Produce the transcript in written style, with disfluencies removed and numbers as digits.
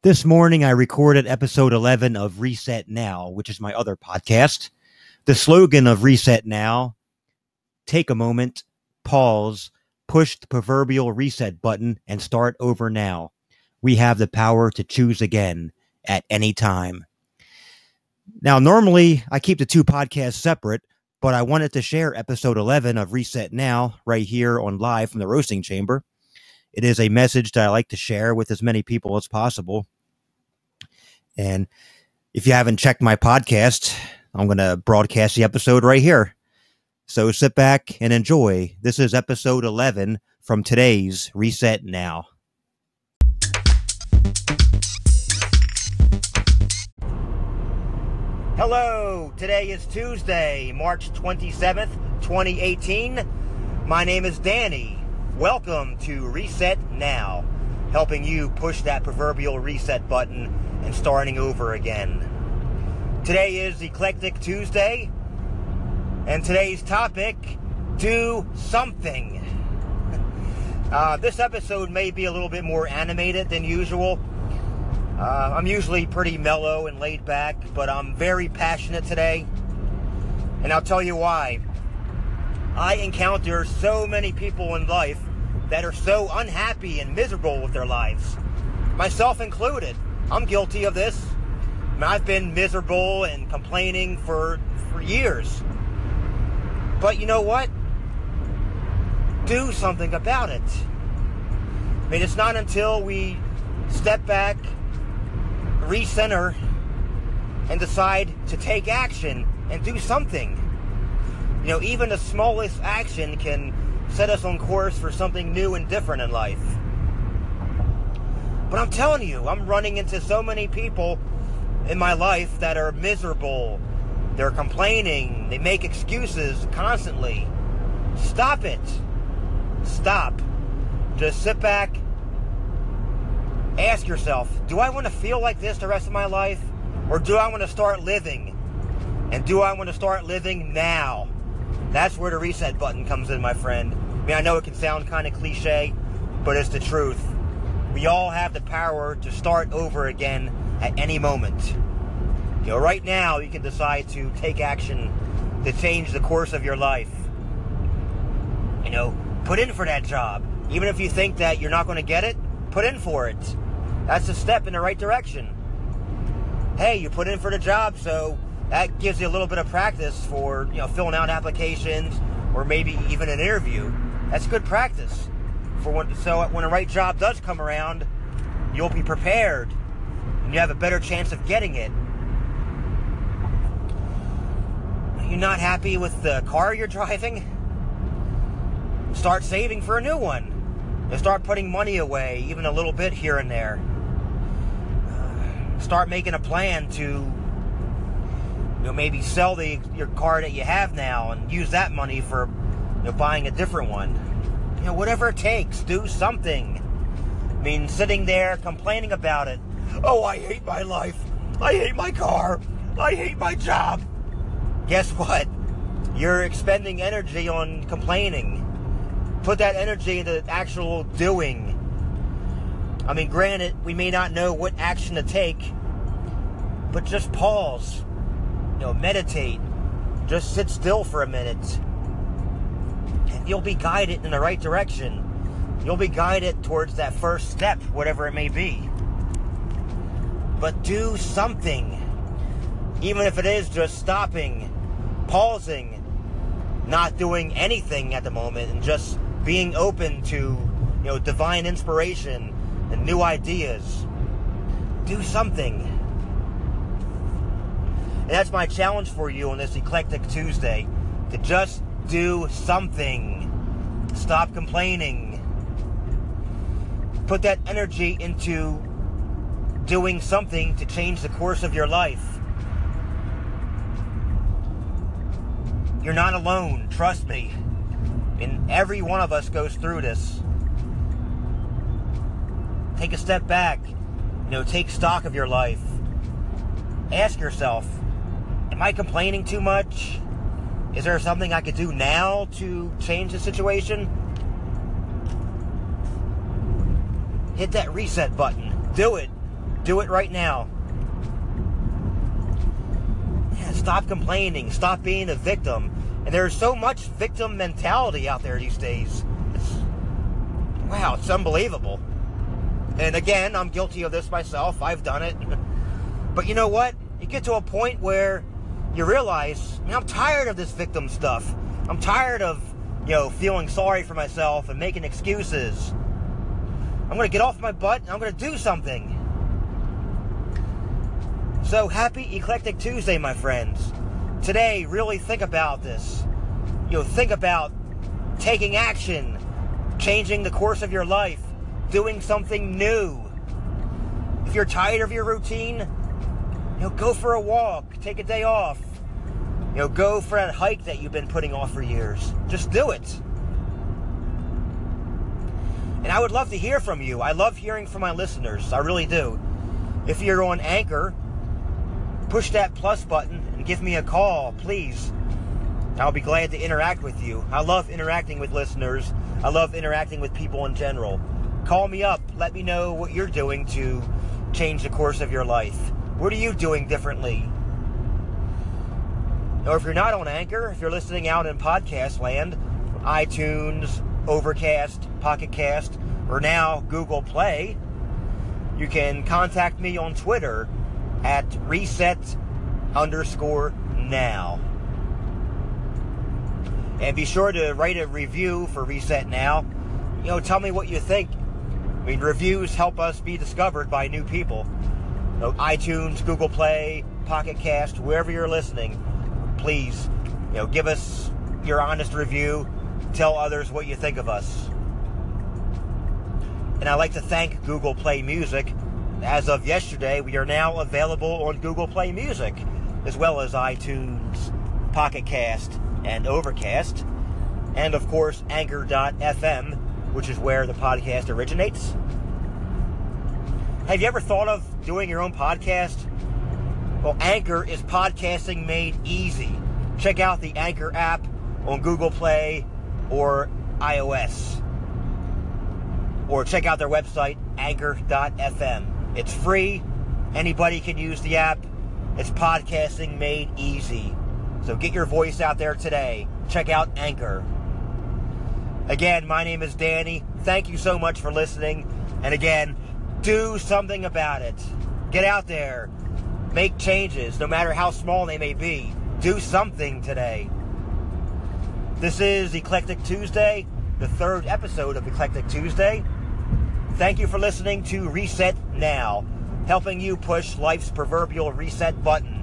This morning, I recorded episode 11 of Reset Now, which is my other podcast. The slogan of Reset Now: take a moment, pause, push the proverbial reset button, and start over now. We have the power to choose again at any time. Now, normally, I keep the two podcasts separate, but I wanted to share episode 11 of Reset Now right here on live from the roasting chamber. It is a message that I like to share with as many people as possible. And if you haven't checked my podcast, I'm going to broadcast the episode right here. So sit back and enjoy. This is episode 11 from today's Reset Now. Hello, today is Tuesday, March 27th, 2018. My name is Danny. Welcome to Reset Now, helping you push that proverbial reset button and starting over again. Today is Eclectic Tuesday, and today's topic, do something. This episode may be a little bit more animated than usual. I'm usually pretty mellow and laid back, but I'm very passionate today, and I'll tell you why. I encounter so many people in life that are so unhappy and miserable with their lives, myself included. I'm guilty of this. I've been miserable and complaining for years. But you know what? Do something about it. I mean, it's not until we step back, recenter, and decide to take action and do something. You know, even the smallest action can set us on course for something new and different in life. But I'm telling you, I'm running into so many people in my life that are miserable. They're complaining. They make excuses constantly. Stop it. Stop. Just sit back. Ask yourself, do I want to feel like this the rest of my life? Or do I want to start living? And do I want to start living now? That's where the reset button comes in, my friend. I mean, I know it can sound kind of cliche, but it's the truth. We all have the power to start over again at any moment. You know, right now, you can decide to take action to change the course of your life. You know, put in for that job. Even if you think that you're not going to get it, put in for it. That's a step in the right direction. Hey, you put in for the job, so that gives you a little bit of practice for, you know, filling out applications or maybe even an interview. That's good practice. So when the right job does come around, you'll be prepared and you have a better chance of getting it. You're not happy with the car you're driving? Start saving for a new one. And start putting money away, even a little bit here and there. Start making a plan to, you know, maybe sell your car that you have now and use that money for, you know, buying a different one. You know, whatever it takes, do something. I mean, sitting there complaining about it. Oh, I hate my life. I hate my car. I hate my job. Guess what? You're expending energy on complaining. Put that energy into actual doing. I mean, granted, we may not know what action to take, but just pause. You know, meditate. Just sit still for a minute. And you'll be guided in the right direction. You'll be guided towards that first step, whatever it may be. But do something. Even if it is just stopping, pausing, not doing anything at the moment, and just being open to, you know, divine inspiration and new ideas. Do something. And that's my challenge for you on this Eclectic Tuesday, to just do something. Stop complaining. Put that energy into doing something to change the course of your life. You're not alone, trust me. And every one of us goes through this. Take a step back. You know, take stock of your life. Ask yourself, am I complaining too much? Is there something I could do now to change the situation? Hit that reset button. Do it. Do it right now. Yeah, stop complaining. Stop being a victim. And there's so much victim mentality out there these days. Wow, it's unbelievable. And again, I'm guilty of this myself. I've done it. But you know what? You get to a point where you realize, I'm tired of this victim stuff. I'm tired of, feeling sorry for myself and making excuses. I'm going to get off my butt and I'm going to do something. So happy Eclectic Tuesday, my friends. Today, really think about this. Think about taking action, changing the course of your life, doing something new. If you're tired of your routine, go for a walk, take a day off. Go for that hike that you've been putting off for years. Just do it. And I would love to hear from you. I love hearing from my listeners. I really do. If you're on Anchor, push that plus button and give me a call, please. I'll be glad to interact with you. I love interacting with listeners. I love interacting with people in general. Call me up. Let me know what you're doing to change the course of your life. What are you doing differently? Or if you're not on Anchor, if you're listening out in podcast land, iTunes, Overcast, Pocket Cast, or now Google Play, you can contact me on Twitter at reset_now. And be sure to write a review for Reset Now. Tell me what you think. Reviews help us be discovered by new people. iTunes, Google Play, Pocket Cast, wherever you're listening, please, give us your honest review. Tell others what you think of us. And I'd like to thank Google Play Music. As of yesterday, we are now available on Google Play Music, as well as iTunes, Pocket Cast, and Overcast. And, of course, Anchor.fm, which is where the podcast originates. Have you ever thought of doing your own podcast? Well, Anchor is podcasting made easy. Check out the Anchor app on Google Play or iOS. Or check out their website, Anchor.fm. It's free. Anybody can use the app. It's podcasting made easy. So get your voice out there today. Check out Anchor. Again, my name is Danny. Thank you so much for listening. And again, do something about it. Get out there. Make changes, no matter how small they may be. Do something today. This is Eclectic Tuesday, the third episode of Eclectic Tuesday. Thank you for listening to Reset Now, helping you push life's proverbial reset button.